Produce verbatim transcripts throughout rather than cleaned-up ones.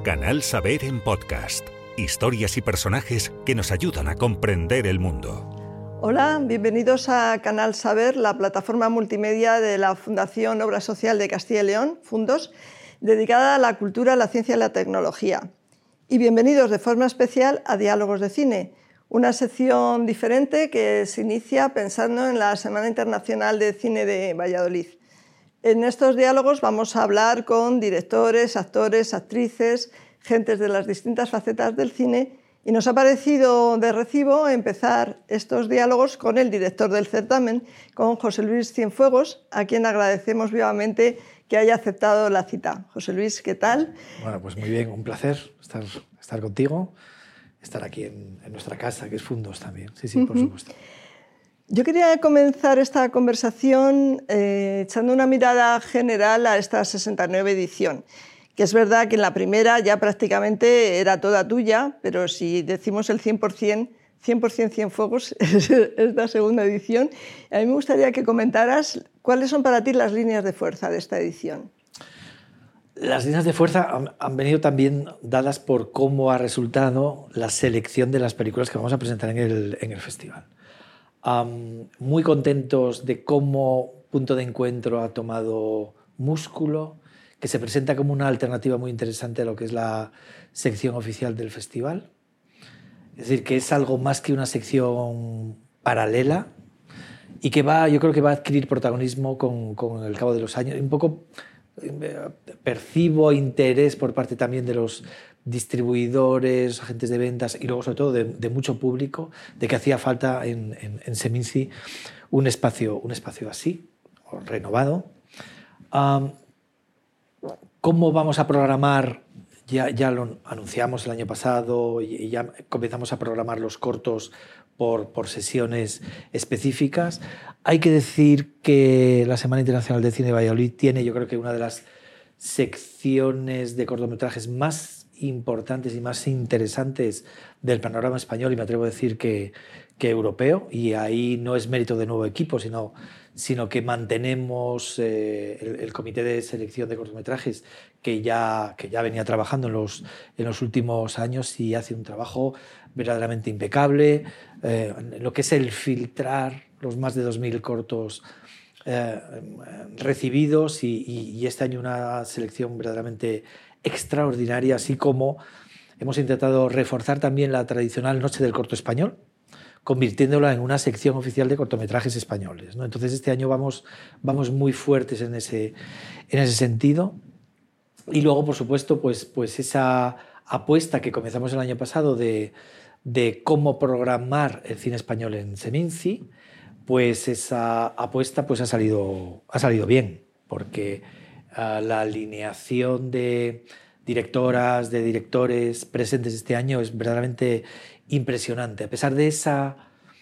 Canal Saber en podcast. Historias y personajes que nos ayudan a comprender el mundo. Hola, bienvenidos a Canal Saber, la plataforma multimedia de la Fundación Obra Social de Castilla y León, Fundos, dedicada a la cultura, la ciencia y la tecnología. Y bienvenidos de forma especial a Diálogos de Cine, una sección diferente que se inicia pensando en la Semana Internacional de Cine de Valladolid. En estos diálogos vamos a hablar con directores, actores, actrices, gentes de las distintas facetas del cine, y nos ha parecido de recibo empezar estos diálogos con el director del certamen, con José Luis Cienfuegos, a quien agradecemos vivamente que haya aceptado la cita. José Luis, ¿qué tal? Bueno, pues muy bien, un placer estar, estar contigo, estar aquí en, en nuestra casa, que es Fundos también. Sí, sí, uh-huh. Por supuesto. Yo quería comenzar esta conversación eh, echando una mirada general a esta sesenta y nueve edición, que es verdad que en la primera ya prácticamente era toda tuya, pero si decimos el cien por cien, cien por cien Cienfuegos es la segunda edición. A mí me gustaría que comentaras cuáles son para ti las líneas de fuerza de esta edición. Las líneas de fuerza han, han venido también dadas por cómo ha resultado la selección de las películas que vamos a presentar en el, en el festival. Um, muy contentos de cómo Punto de Encuentro ha tomado músculo, que se presenta como una alternativa muy interesante a lo que es la sección oficial del festival. Es decir, que es algo más que una sección paralela y que va, yo creo que va a adquirir protagonismo con, con el cabo de los años. Un poco eh, percibo interés por parte también de los distribuidores, agentes de ventas y luego sobre todo de, de mucho público, de que hacía falta en, en, en Seminci un espacio, un espacio así, renovado. Um, ¿Cómo vamos a programar? Ya, ya lo anunciamos el año pasado y ya comenzamos a programar los cortos por, por sesiones específicas. Hay que decir que la Semana Internacional de Cine de Valladolid tiene, yo creo que una de las secciones de cortometrajes más importantes y más interesantes del panorama español, y me atrevo a decir que, que europeo, y ahí no es mérito de nuevo equipo, sino, sino que mantenemos eh, el, el comité de selección de cortometrajes que ya, que ya venía trabajando en los, en los últimos años y hace un trabajo verdaderamente impecable, eh, en lo que es el filtrar los más de dos mil cortos eh, recibidos y, y, y este año una selección verdaderamente extraordinaria, así como hemos intentado reforzar también la tradicional Noche del Corto Español, convirtiéndola en una sección oficial de cortometrajes españoles, ¿no? Entonces este año vamos, vamos muy fuertes en ese, en ese sentido. Y luego, por supuesto, pues, pues esa apuesta que comenzamos el año pasado de, de cómo programar el cine español en Seminci, pues esa apuesta pues ha salido, ha salido bien, porque Uh, la alineación de directoras, de directores presentes este año es verdaderamente impresionante. A pesar de esa,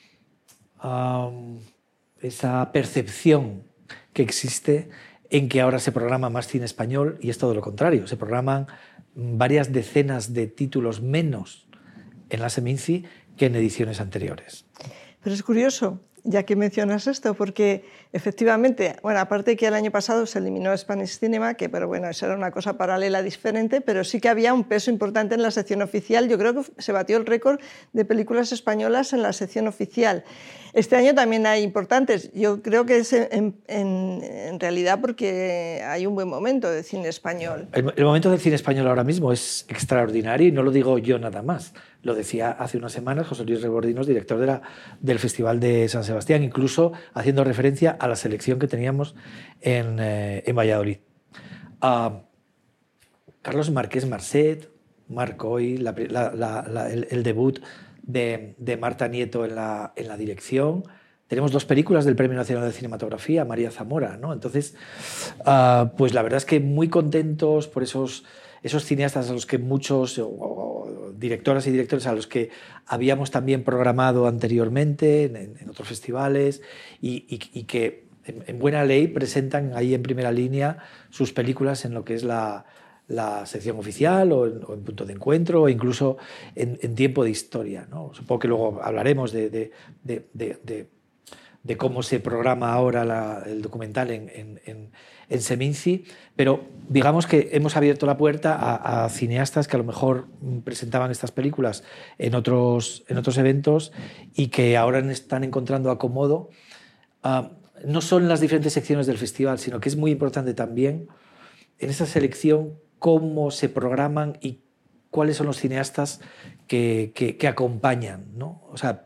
um, esa percepción que existe en que ahora se programa más cine español, y es todo lo contrario, se programan varias decenas de títulos menos en la Seminci que en ediciones anteriores. Pero es curioso, ya que mencionas esto, porque efectivamente, bueno, aparte que el año pasado se eliminó Spanish Cinema, que pero bueno, eso era una cosa paralela diferente, pero sí que había un peso importante en la sección oficial. Yo creo que se batió el récord de películas españolas en la sección oficial. Este año también hay importantes. Yo creo que es en, en, en realidad porque hay un buen momento de cine español. El, el momento del cine español ahora mismo es extraordinario y no lo digo yo nada más. Lo decía hace unas semanas José Luis Rebordinos, director de la, del Festival de San Sebastián, incluso haciendo referencia a la selección que teníamos en, eh, en Valladolid. Uh, Carlos Marqués Marcet, Marco hoy, la, la, la, la, el, el debut de, de Marta Nieto en la, en la dirección. Tenemos dos películas del Premio Nacional de Cinematografía, María Zamora, ¿no? Entonces, uh, pues la verdad es que muy contentos por esos, esos cineastas a los que muchos, o, o, directoras y directores a los que habíamos también programado anteriormente en, en otros festivales y, y, y que en, en buena ley presentan ahí en primera línea sus películas en lo que es la, la sección oficial o en, o en Punto de Encuentro o incluso en, en Tiempo de Historia, ¿no? Supongo que luego hablaremos de, de, de, de, de de cómo se programa ahora la, el documental en, en, en, en Seminci, pero digamos que hemos abierto la puerta a, a cineastas que a lo mejor presentaban estas películas en otros, en otros eventos y que ahora están encontrando acomodo, uh, no solo en las diferentes secciones del festival, sino que es muy importante también en esa selección cómo se programan y cuáles son los cineastas que, que, que acompañan, ¿no? O sea,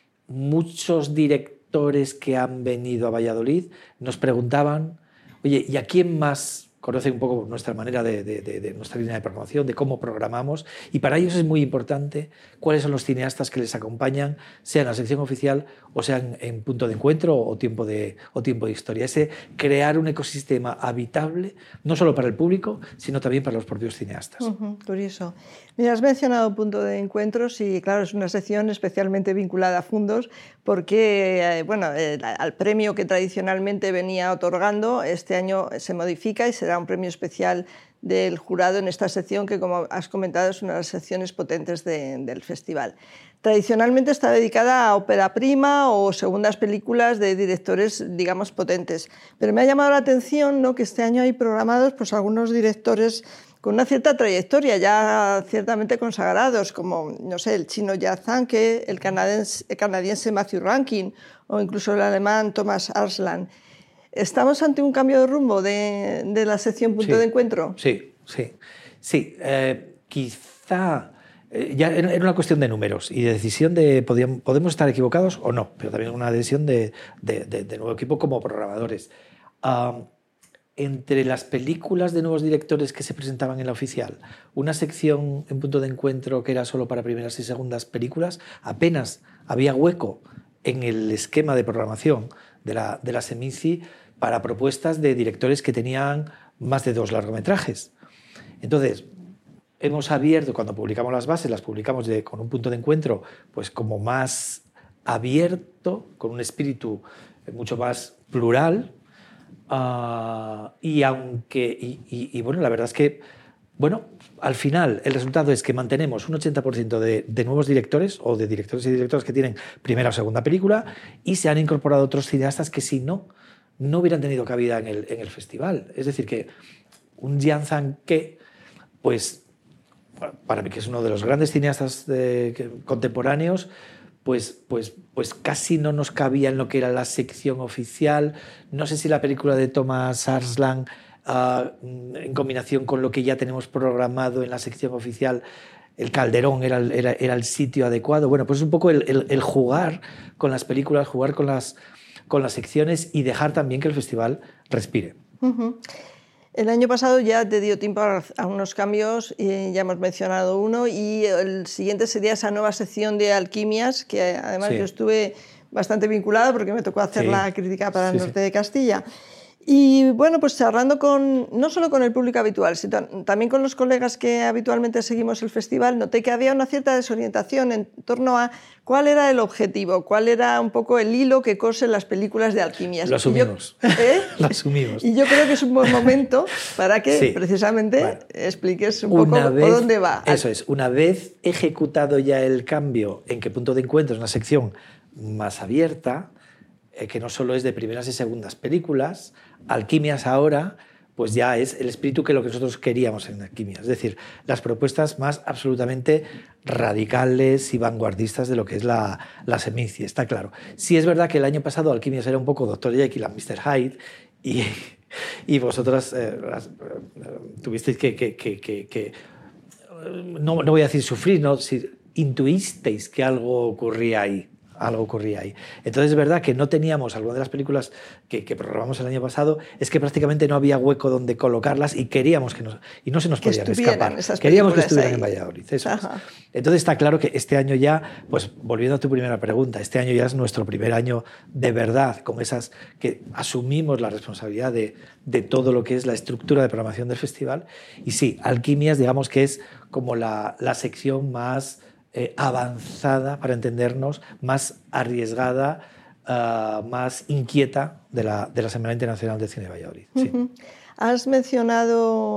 muchos directores que han venido a Valladolid nos preguntaban, oye, ¿y a quién más? Conoce un poco nuestra manera de, de, de, de nuestra línea de programación, de cómo programamos, y para ellos es muy importante cuáles son los cineastas que les acompañan, sea en la sección oficial o sea en, en punto de encuentro o tiempo de, o tiempo de historia. Ese crear un ecosistema habitable, no solo para el público, sino también para los propios cineastas. Uh-huh, curioso. Mira, has mencionado punto de encuentros y claro, es una sección especialmente vinculada a Fundos porque, eh, bueno, eh, al premio que tradicionalmente venía otorgando, este año se modifica y será un premio especial del jurado en esta sección que, como has comentado, es una de las secciones potentes de, del festival. Tradicionalmente está dedicada a ópera prima o segundas películas de directores, digamos, potentes. Pero me ha llamado la atención, ¿no?, que este año hay programados pues, algunos directores con una cierta trayectoria, ya ciertamente consagrados, como, no sé, el chino Jia Zhangke, el canadiense, el canadiense Matthew Rankin o incluso el alemán Thomas Arslan. ¿Estamos ante un cambio de rumbo de, de la sección Punto sí, de Encuentro? Sí, sí. sí eh, quizá eh, ya era una cuestión de números y de decisión de podíamos, podemos estar equivocados o no, pero también una decisión de, de, de, de nuevo equipo como programadores. Uh, entre las películas de nuevos directores que se presentaban en la oficial, una sección en Punto de Encuentro que era solo para primeras y segundas películas, apenas había hueco en el esquema de programación de la, de la Seminci para propuestas de directores que tenían más de dos largometrajes. Entonces, hemos abierto, cuando publicamos las bases, las publicamos de, con un punto de encuentro pues como más abierto, con un espíritu mucho más plural, uh, y aunque y, y, y bueno, la verdad es que bueno, al final el resultado es que mantenemos un ochenta por ciento de, de nuevos directores o de directores y directoras que tienen primera o segunda película y se han incorporado otros cineastas que si no, no hubieran tenido cabida en el, en el festival. Es decir, que un Jian Zhangke, pues para mí que es uno de los grandes cineastas de, que, contemporáneos, pues, pues, pues casi no nos cabía en lo que era la sección oficial. No sé si la película de Thomas Arslan, Uh, en combinación con lo que ya tenemos programado en la sección oficial, el Calderón era el, era, era el sitio adecuado. Bueno, pues es un poco el, el, el jugar con las películas, jugar con las, con las secciones y dejar también que el festival respire. Uh-huh. El año pasado ya te dio tiempo a, a unos cambios, y ya hemos mencionado uno, y el siguiente sería esa nueva sección de alquimias, que además sí. yo estuve bastante vinculada porque me tocó hacer sí. la crítica para sí, el norte sí. de Castilla. Y bueno, pues charlando con, no solo con el público habitual, sino también con los colegas que habitualmente seguimos el festival, noté que había una cierta desorientación en torno a cuál era el objetivo, cuál era un poco el hilo que cosen las películas de alquimias. Lo asumimos. Y yo, ¿eh? Lo asumimos. Y yo creo que es un buen momento para que sí. precisamente bueno, expliques un poco vez, por dónde va. Eso es, una vez ejecutado ya el cambio en que Punto de Encuentro es una sección más abierta, eh, que no solo es de primeras y segundas películas, Alquimias ahora pues ya es el espíritu que lo que nosotros queríamos en Alquimias, es decir, las propuestas más absolutamente radicales y vanguardistas de lo que es la, la Seminci, está claro. Sí es verdad que el año pasado Alquimias era un poco doctor Jekyll and mister Hyde y, y vosotras eh, las, eh, tuvisteis que, que, que, que, que no, no voy a decir sufrir, no, si intuisteis que algo ocurría ahí. Algo ocurría ahí. Entonces es verdad que no teníamos, algunas de las películas que, que programamos el año pasado, es que prácticamente no había hueco donde colocarlas y queríamos que nos, y no se nos podían escapar. Queríamos que estuvieran ahí en Valladolid. Eso es. Entonces está claro que este año ya, pues volviendo a tu primera pregunta, este año ya es nuestro primer año de verdad, con esas que asumimos la responsabilidad de, de todo lo que es la estructura de programación del festival. Y sí, Alquimias, digamos que es como la, la sección más Eh, avanzada, para entendernos, más arriesgada, uh, más inquieta de la, de la Semana Internacional de Cine de Valladolid. Sí. Uh-huh. Has mencionado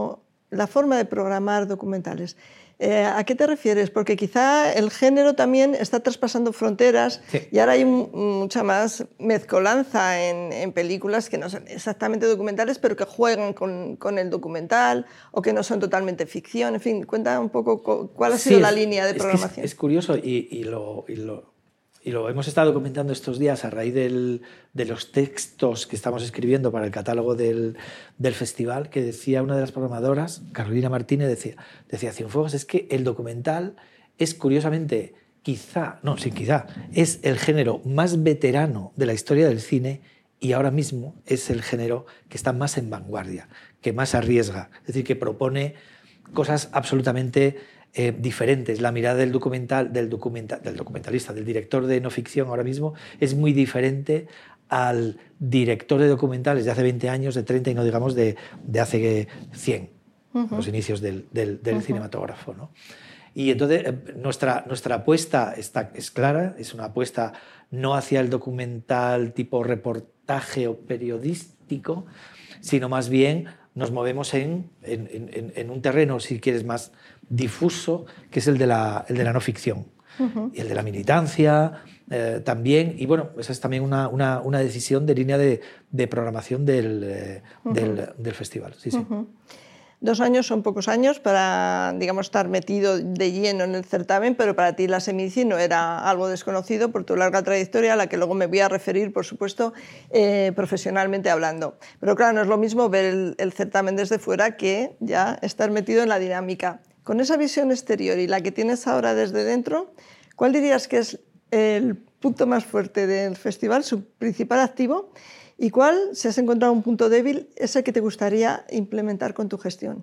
la forma de programar documentales. Eh, ¿A qué te refieres? Porque quizá el género también está traspasando fronteras, sí, y ahora hay un, mucha más mezcolanza en, en películas que no son exactamente documentales, pero que juegan con, con el documental o que no son totalmente ficción. En fin, cuenta un poco cuál ha sido sí, la es, línea de programación. Es, es curioso y, y, lo, y, lo, y lo hemos estado comentando estos días a raíz del, de los textos que estamos escribiendo para el catálogo del, del festival, que decía una de las programadoras, Carolina Martínez, decía, decía Cienfuegos, es que el documental es curiosamente, quizá, no, sí, quizá, es el género más veterano de la historia del cine y ahora mismo es el género que está más en vanguardia, que más arriesga, es decir, que propone cosas absolutamente eh, diferentes. La mirada del, documental, del, documental, del documentalista, del director de no ficción ahora mismo es muy diferente al director de documentales de hace veinte años, de treinta y no digamos de, de hace cien, uh-huh. los inicios del, del, del uh-huh. cinematógrafo, ¿no? Y entonces eh, nuestra, nuestra apuesta está, es clara, es una apuesta no hacia el documental tipo reportaje o periodístico, sino más bien nos movemos en, en, en, en un terreno, si quieres, más difuso, que es el de la, el de la no ficción. Uh-huh. Y el de la militancia eh, también. Y bueno, esa es también una, una, una decisión de línea de, de programación del, eh, uh-huh. del, del festival. Sí, sí. Uh-huh. Dos años son pocos años para, digamos, estar metido de lleno en el certamen, pero para ti la Semici no era algo desconocido por tu larga trayectoria, a la que luego me voy a referir, por supuesto, eh, profesionalmente hablando. Pero claro, no es lo mismo ver el, el certamen desde fuera que ya estar metido en la dinámica. Con esa visión exterior y la que tienes ahora desde dentro, ¿cuál dirías que es el punto más fuerte del festival, su principal activo? ¿Y cuál, si has encontrado un punto débil, es el que te gustaría implementar con tu gestión?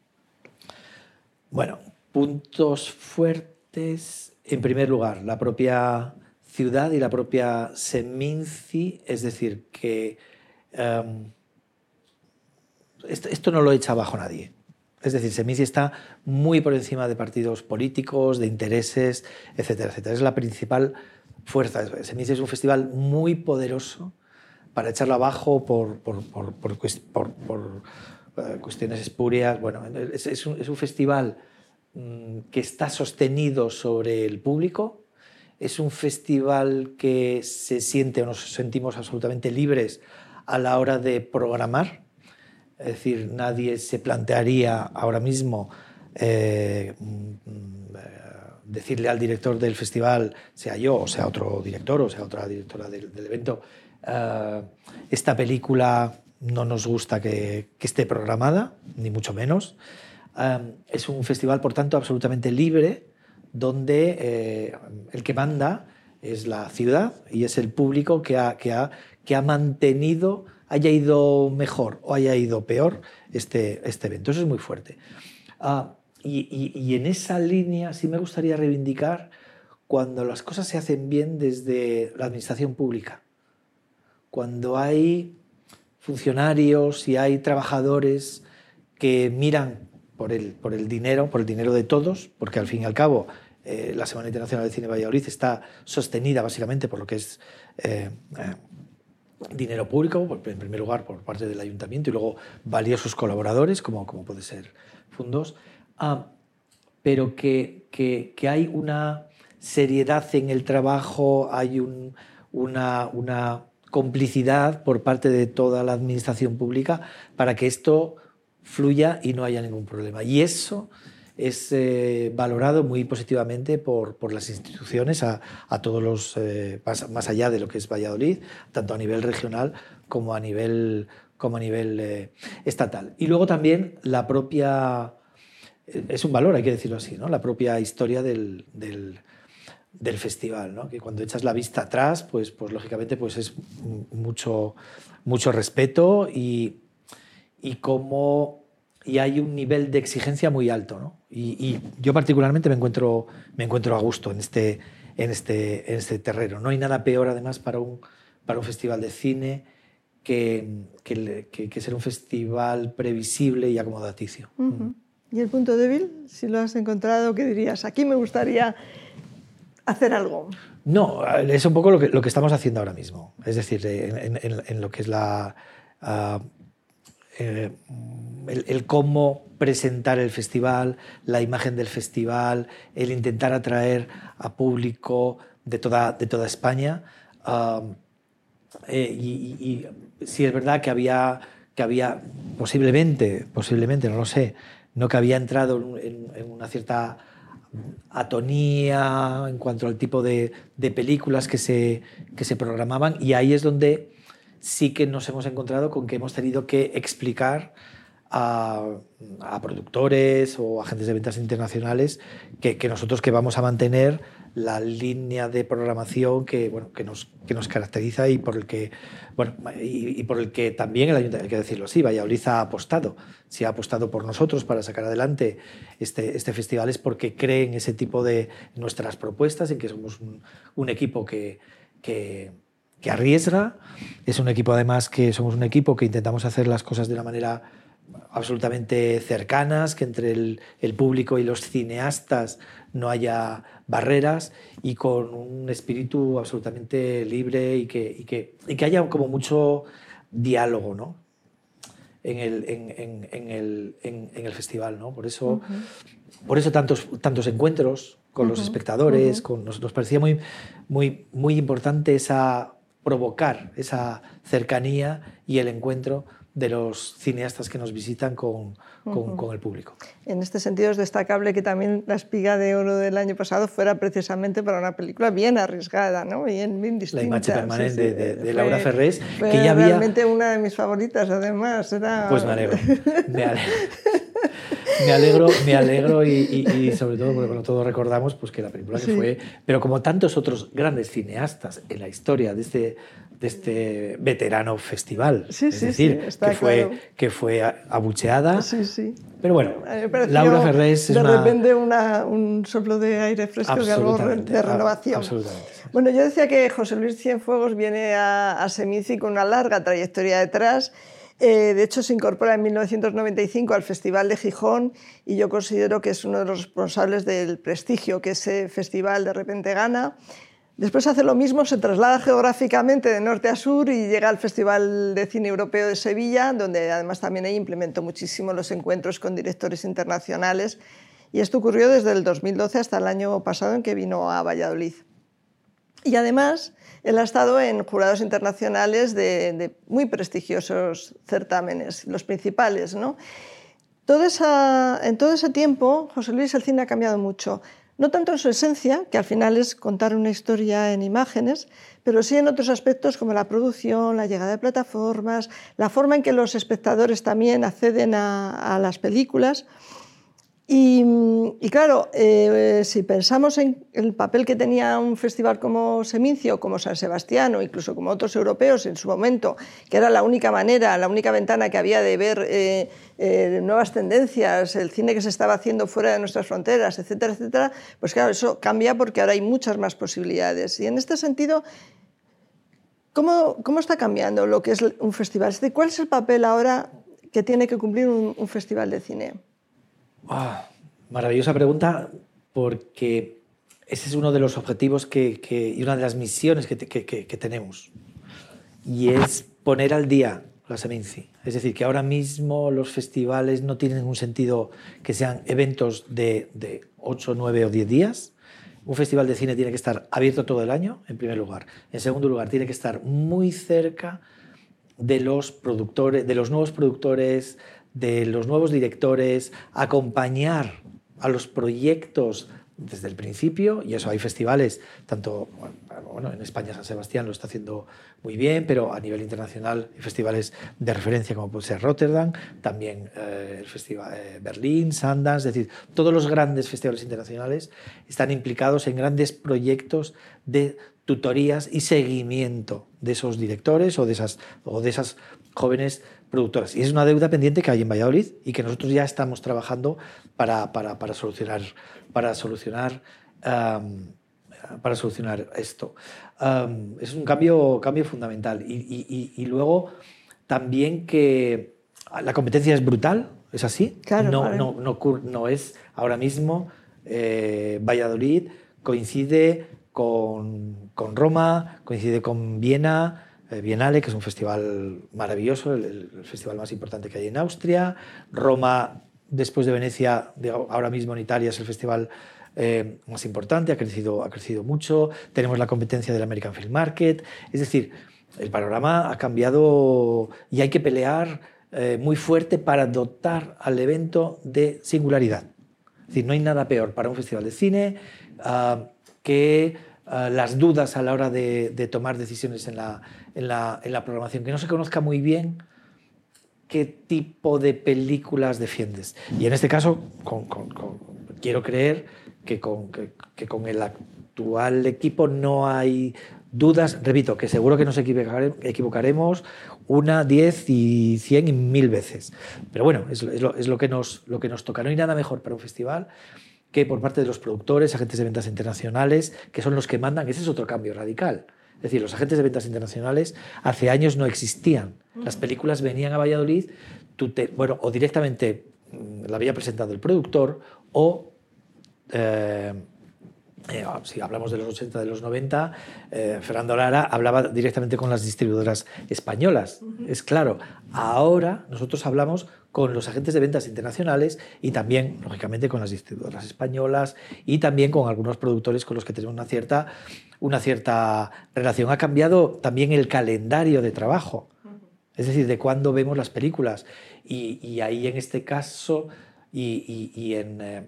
Bueno, puntos fuertes, en primer lugar, la propia ciudad y la propia Seminci, es decir, que um, esto, esto no lo echa abajo nadie. Es decir, Seminci está muy por encima de partidos políticos, de intereses, etcétera, etcétera. Es la principal fuerza. Seminci es un festival muy poderoso para echarlo abajo por, por, por, por, por, por uh, cuestiones espurias. Bueno, es, es, un, es un festival um, que está sostenido sobre el público, es un festival que se siente o nos sentimos absolutamente libres a la hora de programar, es decir, nadie se plantearía ahora mismo eh, decirle al director del festival, sea yo o sea otro director o sea otra directora del, del evento, Uh, esta película no nos gusta que, que esté programada, ni mucho menos. Um, es un festival, por tanto, absolutamente libre, donde eh, el que manda es la ciudad y es el público que ha, que ha, que ha mantenido, haya ido mejor o haya ido peor, este, este evento. Eso es muy fuerte. Uh, y, y, y en esa línea sí me gustaría reivindicar cuando las cosas se hacen bien desde la administración pública. Cuando hay funcionarios y hay trabajadores que miran por el, por el dinero, por el dinero de todos, porque al fin y al cabo eh, la Semana Internacional de Cine de Valladolid está sostenida básicamente por lo que es eh, eh, dinero público, en primer lugar por parte del ayuntamiento y luego valiosos colaboradores, como, como puede ser Fundos, ah, pero que, que, que hay una seriedad en el trabajo, hay un, una... una complicidad por parte de toda la administración pública para que esto fluya y no haya ningún problema. Y eso es eh, valorado muy positivamente por, por las instituciones a, a todos los, eh, más, más allá de lo que es Valladolid, tanto a nivel regional como a nivel, como a nivel eh, estatal. Y luego también la propia, es un valor, hay que decirlo así, ¿no? La propia historia del, del del festival, ¿no? Que cuando echas la vista atrás, pues, pues lógicamente pues es mucho, mucho respeto y, y, como, y hay un nivel de exigencia muy alto, ¿no? Y, y yo particularmente me encuentro, me encuentro a gusto en este, en, este, en este terreno. No hay nada peor además para un, para un festival de cine que, que, que, que ser un festival previsible y acomodaticio. Uh-huh. ¿Y el punto débil? Si lo has encontrado, ¿qué dirías? Aquí me gustaría hacer algo. No, es un poco lo que, lo que estamos haciendo ahora mismo. Es decir, en, en, en lo que es la, uh, eh, el, el cómo presentar el festival, la imagen del festival, el intentar atraer a público de toda, de toda España. Uh, eh, y, y, y sí es verdad que había, que había posiblemente, posiblemente, no lo sé, no que había entrado en, en una cierta atonía en cuanto al tipo de, de películas que se, que se programaban, y ahí es donde sí que nos hemos encontrado con que hemos tenido que explicar a, a productores o agentes de ventas internacionales que, que nosotros que vamos a mantener la línea de programación que, bueno, que, nos, que nos caracteriza y por el que, bueno, y, y por el que también el Ayuntamiento, hay que decirlo así, Valladolid ha apostado. Si ha apostado por nosotros para sacar adelante este, este festival es porque cree en ese tipo de nuestras propuestas, en que somos un, un equipo que, que, que arriesga. Es un equipo, además, que somos un equipo que intentamos hacer las cosas de una manera absolutamente cercanas, que entre el, el público y los cineastas no haya barreras, y con un espíritu absolutamente libre y que, y que, y que haya como mucho diálogo, ¿no? en, el, en, en, en, el, en, en el festival, ¿no? Por eso, uh-huh. por eso tantos, tantos encuentros con uh-huh. los espectadores. Uh-huh. con, nos, nos parecía muy, muy, muy importante esa, provocar esa cercanía y el encuentro de los cineastas que nos visitan con, con, uh-huh. con el público. En este sentido es destacable que también la Espiga de Oro del año pasado fuera precisamente para una película bien arriesgada, ¿no? Bien, bien distinta. La imagen permanente sí, sí. de, de fue, Laura Ferrés, fue que ya había... realmente una de mis favoritas, además. Era... Pues me alegro, me alegro. Me alegro, me alegro y, y, y sobre todo porque bueno, todos recordamos pues, que la película que sí. fue, pero como tantos otros grandes cineastas en la historia de este, de este veterano festival, sí, es sí, decir, sí, está que, fue, claro. que fue abucheada. Sí, sí. Pero bueno, Laura Ferrés es de una... repente una, un soplo de aire fresco, de, algo de renovación. Absolutamente. Sí. Bueno, yo decía que José Luis Cienfuegos viene a, a Seminci con una larga trayectoria detrás. Eh, de hecho, se incorpora en mil novecientos noventa y cinco al Festival de Gijón y yo considero que es uno de los responsables del prestigio que ese festival de repente gana. Después hace lo mismo, se traslada geográficamente de norte a sur y llega al Festival de Cine Europeo de Sevilla, donde además también ahí implementó muchísimo los encuentros con directores internacionales. Y esto ocurrió desde el dos mil doce hasta el año pasado en que vino a Valladolid. Y además, él ha estado en jurados internacionales de, de muy prestigiosos certámenes, los principales, ¿no? Todo esa, en todo ese tiempo, José Luis, el cine ha cambiado mucho. No tanto en su esencia, que al final es contar una historia en imágenes, pero sí en otros aspectos como la producción, la llegada de plataformas, la forma en que los espectadores también acceden a, a las películas. Y, y claro, eh, si pensamos en el papel que tenía un festival como Seminci o como San Sebastián o incluso como otros europeos en su momento, que era la única manera, la única ventana que había de ver eh, eh, nuevas tendencias, el cine que se estaba haciendo fuera de nuestras fronteras, etcétera, etcétera, pues claro, eso cambia porque ahora hay muchas más posibilidades. Y en este sentido, ¿cómo, cómo está cambiando lo que es un festival? ¿Cuál es el papel ahora que tiene que cumplir un, un festival de cine? Oh, maravillosa pregunta, porque ese es uno de los objetivos que, que, y una de las misiones que, que, que, que tenemos, y es poner al día la Seminci. Es decir, que ahora mismo los festivales no tienen un sentido que sean eventos de, de ocho, nueve o diez días. Un festival de cine tiene que estar abierto todo el año, en primer lugar. En segundo lugar, tiene que estar muy cerca de los productores, de los nuevos productores, de los nuevos directores, acompañar a los proyectos desde el principio, y eso hay festivales, tanto bueno, en España San Sebastián lo está haciendo muy bien, pero a nivel internacional hay festivales de referencia como puede ser Rotterdam, también eh, el Festival eh, Berlín, Sundance, es decir, todos los grandes festivales internacionales están implicados en grandes proyectos de tutorías y seguimiento de esos directores o de esas, o de esas jóvenes productoras. Y es una deuda pendiente que hay en Valladolid y que nosotros ya estamos trabajando para, para, para solucionar, para solucionar, um, para solucionar esto. Um, es un cambio, cambio fundamental. Y, y, y luego también que la competencia es brutal, es así. Claro, no, vale. no, no, no es ahora mismo eh, Valladolid coincide con, con Roma, coincide con Viena, eh, Biennale, que es un festival maravilloso, el, el festival más importante que hay en Austria. Roma, después de Venecia, ahora mismo en Italia, es el festival eh, más importante, ha crecido, ha crecido mucho. Tenemos la competencia del American Film Market. Es decir, el panorama ha cambiado y hay que pelear eh, muy fuerte para dotar al evento de singularidad. Es decir, no hay nada peor para un festival de cine uh, que uh, las dudas a la hora de, de tomar decisiones en la, en, la, en la programación, que no se conozca muy bien qué tipo de películas defiendes. Y en este caso, con, con, con, quiero creer que con, que, que con el actual equipo no hay dudas. Repito, que seguro que nos equivocaremos una, diez y cien y mil veces. Pero bueno, es, es, lo, es lo, que nos, lo que nos toca. No hay nada mejor para un festival que por parte de los productores, agentes de ventas internacionales, que son los que mandan. Ese es otro cambio radical. Es decir, los agentes de ventas internacionales hace años no existían. Las películas venían a Valladolid, tú te, bueno, o directamente la había presentado el productor, o eh, eh, si hablamos de los ochenta, de los noventa, eh, Fernando Lara hablaba directamente con las distribuidoras españolas. Uh-huh. Es claro, ahora nosotros hablamos con los agentes de ventas internacionales y también, lógicamente, con las distribuidoras españolas y también con algunos productores con los que tenemos una cierta, una cierta relación. Ha cambiado también el calendario de trabajo, es decir, de cuándo vemos las películas. Y, y ahí, en este caso, y, y, y en, eh,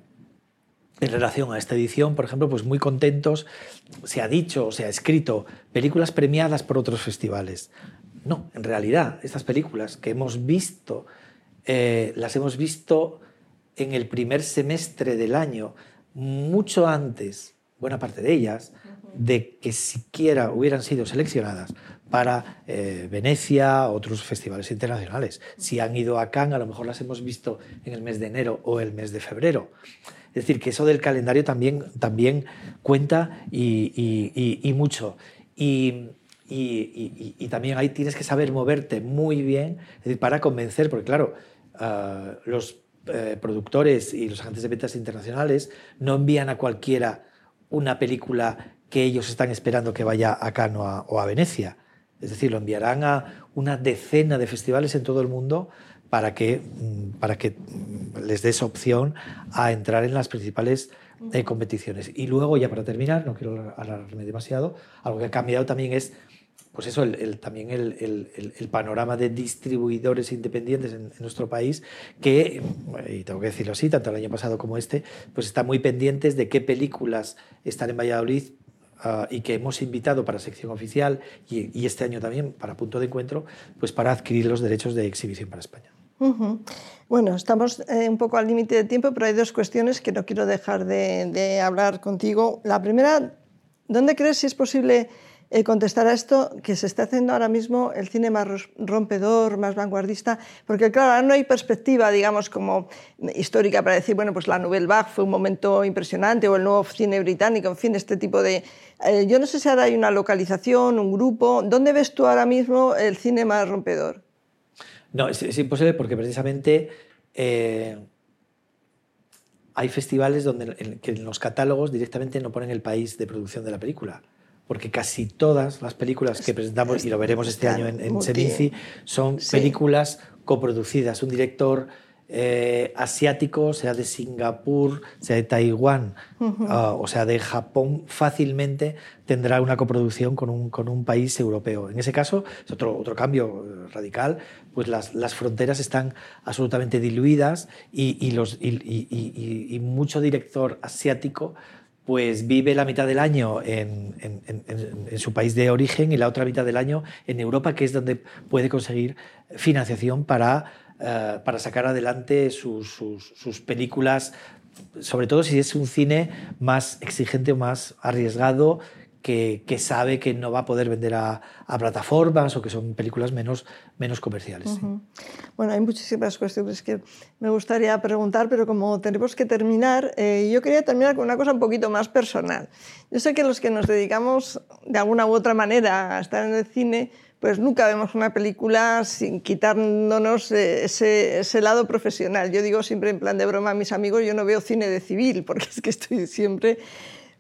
en relación a esta edición, por ejemplo, pues muy contentos, se ha dicho, se ha escrito, películas premiadas por otros festivales. No, en realidad, estas películas que hemos visto, Eh, las hemos visto en el primer semestre del año, mucho antes, buena parte de ellas, de que siquiera hubieran sido seleccionadas para eh, Venecia, otros festivales internacionales. Si han ido a Cannes, a lo mejor las hemos visto en el mes de enero o el mes de febrero. Es decir, que eso del calendario también, también cuenta y, y, y, y mucho. Y, Y, y, y también ahí tienes que saber moverte muy bien, es decir, para convencer, porque claro, uh, los uh, productores y los agentes de ventas internacionales no envían a cualquiera una película que ellos están esperando que vaya a Cannes o a, o a Venecia. Es decir, lo enviarán a una decena de festivales en todo el mundo para que, para que les des opción a entrar en las principales eh, competiciones. Y luego, ya para terminar, no quiero alargarme demasiado, algo que ha cambiado también es pues eso, el, el, también el, el, el panorama de distribuidores independientes en, en nuestro país, que, y tengo que decirlo así, tanto el año pasado como este, pues están muy pendientes de qué películas están en Valladolid uh, y que hemos invitado para sección oficial y, y este año también para punto de encuentro, pues para adquirir los derechos de exhibición para España. Uh-huh. Bueno, estamos eh, un poco al límite de tiempo, pero hay dos cuestiones que no quiero dejar de, de hablar contigo. La primera, ¿dónde crees, si es posible, Eh, contestar a esto, que se está haciendo ahora mismo el cine más rompedor, más vanguardista? Porque claro, ahora no hay perspectiva, digamos, como histórica para decir, bueno, pues la Nouvelle Vague fue un momento impresionante, o el nuevo cine británico, en fin, este tipo de... Eh, yo no sé si ahora hay una localización, un grupo. ¿Dónde ves tú ahora mismo el cine más rompedor? No, es, es imposible, porque precisamente eh, hay festivales donde en, que en los catálogos directamente no ponen el país de producción de la película, porque casi todas las películas que presentamos, y lo veremos este año en, en Seminci, son sí. películas coproducidas. Un director eh, asiático, sea de Singapur, sea de Taiwán, uh-huh. uh, o sea de Japón, fácilmente tendrá una coproducción con un, con un país europeo. En ese caso, es otro, otro cambio radical, pues las, las fronteras están absolutamente diluidas y, y, los, y, y, y, y mucho director asiático pues vive la mitad del año en, en, en, en su país de origen y la otra mitad del año en Europa, que es donde puede conseguir financiación para, uh, para sacar adelante sus, sus, sus películas, sobre todo si es un cine más exigente o más arriesgado, que, que sabe que no va a poder vender a, a plataformas o que son películas menos, menos comerciales. Uh-huh. Sí. Bueno, hay muchísimas cuestiones que me gustaría preguntar, pero como tenemos que terminar, eh, yo quería terminar con una cosa un poquito más personal. Yo sé que los que nos dedicamos de alguna u otra manera a estar en el cine, pues nunca vemos una película sin quitándonos ese, ese lado profesional. Yo digo siempre en plan de broma a mis amigos, yo no veo cine de civil, porque es que estoy siempre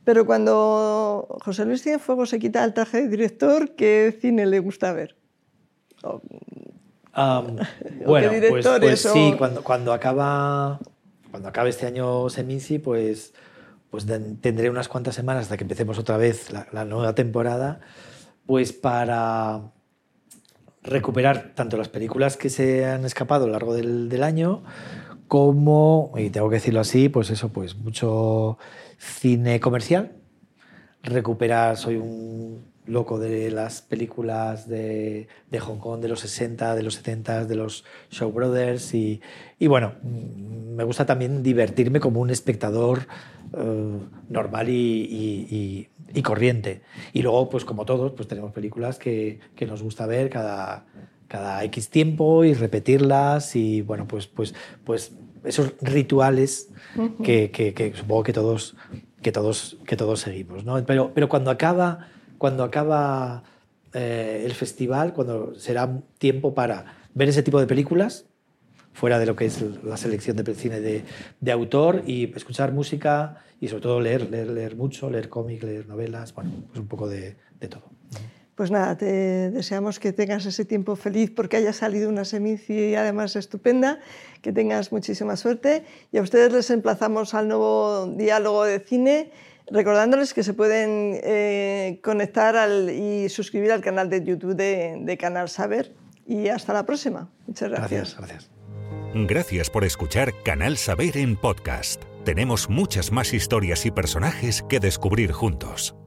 Pero cuando José Luis Cienfuegos se quita el traje de director, ¿qué cine le gusta ver? O, um, bueno, ¿qué pues, pues o... sí, cuando, cuando, acaba, cuando acabe este año Seminci, pues, pues tendré unas cuantas semanas hasta que empecemos otra vez la, la nueva temporada, pues para recuperar tanto las películas que se han escapado a lo largo del, del año, como, y tengo que decirlo así, pues eso, pues mucho cine comercial. Recuperar, soy un loco de las películas de, de Hong Kong de los sesenta, de los setenta, de los Shaw Brothers y, y bueno, me gusta también divertirme como un espectador eh, normal y, y, y, y corriente. Y luego, pues como todos, pues tenemos películas que, que nos gusta ver cada, cada X tiempo y repetirlas y bueno, pues, pues, pues esos rituales uh-huh. que, que, que supongo que todos, que todos, que todos seguimos, ¿no? Pero, pero cuando acaba, cuando acaba eh, el festival, cuando será tiempo para ver ese tipo de películas, fuera de lo que es la selección de cine de, de autor, y escuchar música y sobre todo leer, leer, leer mucho, leer cómics, leer novelas, bueno, pues un poco de, de todo. Pues nada, te deseamos que tengas ese tiempo feliz porque haya salido una Seminci además estupenda, que tengas muchísima suerte y a ustedes les emplazamos al nuevo diálogo de cine, recordándoles que se pueden eh, conectar al, y suscribir al canal de YouTube de, de Canal Saber y hasta la próxima. Muchas gracias. Gracias, gracias. Gracias por escuchar Canal Saber en podcast. Tenemos muchas más historias y personajes que descubrir juntos.